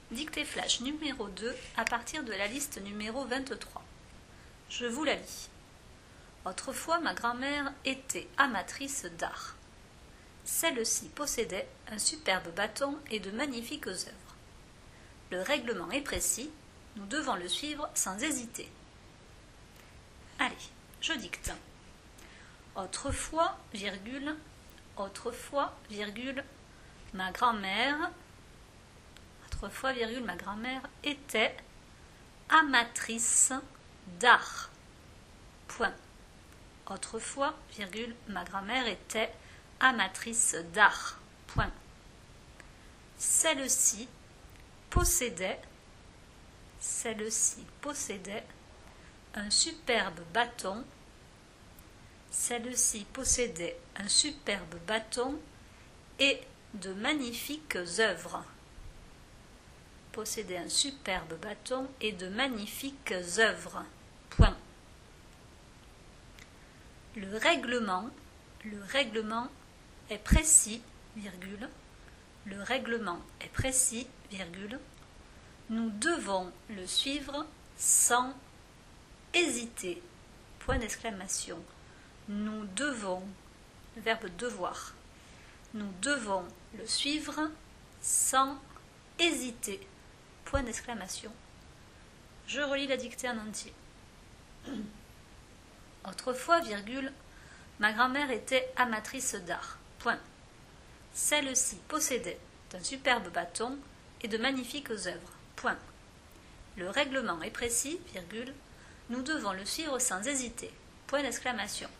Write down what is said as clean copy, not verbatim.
Dictée flash numéro 2 à partir de la liste numéro 23. Je vous la lis. Autrefois, ma grand-mère était amatrice d'art. Celle-ci possédait un superbe bâton et de magnifiques œuvres. Le règlement est précis, nous devons le suivre sans hésiter. Allez, je dicte. Autrefois, ma grand-mère était amatrice d'art. Point. Autrefois, ma grand-mère était amatrice d'art. Point. Celle-ci possédait un superbe bâton. Et de magnifiques œuvres. Point. Le règlement est précis, nous devons le suivre sans hésiter. Point d'exclamation. Nous devons, le verbe devoir. Nous devons le suivre sans hésiter. Point d'exclamation. Je relis la dictée en entier. Autrefois, ma grand-mère était amatrice d'art. Point. Celle-ci possédait un superbe bâton et de magnifiques œuvres. Point. Le règlement est précis, nous devons le suivre sans hésiter. Point d'exclamation.